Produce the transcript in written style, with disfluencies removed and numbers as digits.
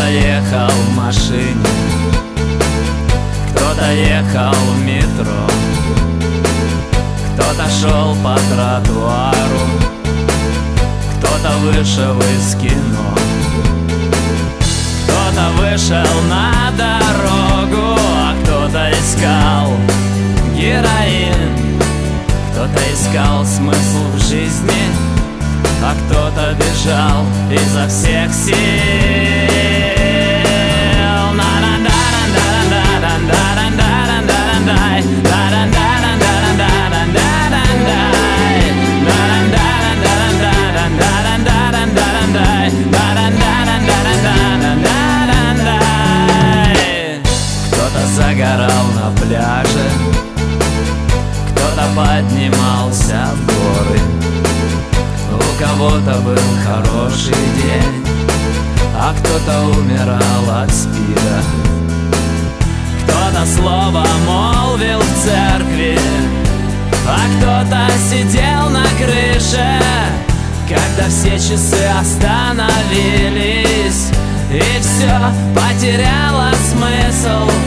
ехал в машине, кто-то ехал в метро, кто-то шел по тротуару, кто-то вышел из кино, кто-то вышел на дорогу, а кто-то искал героин, кто-то искал смысл в жизни, а кто-то бежал изо всех сил. Кто-то загорал на пляже, кто-то поднимался в горы, у кого-то был хороший день, а кто-то умирал от СПИДа. Кто-то слово молвил в церкви, а кто-то сидел на крыше, когда все часы остановились и все потеряло смысл.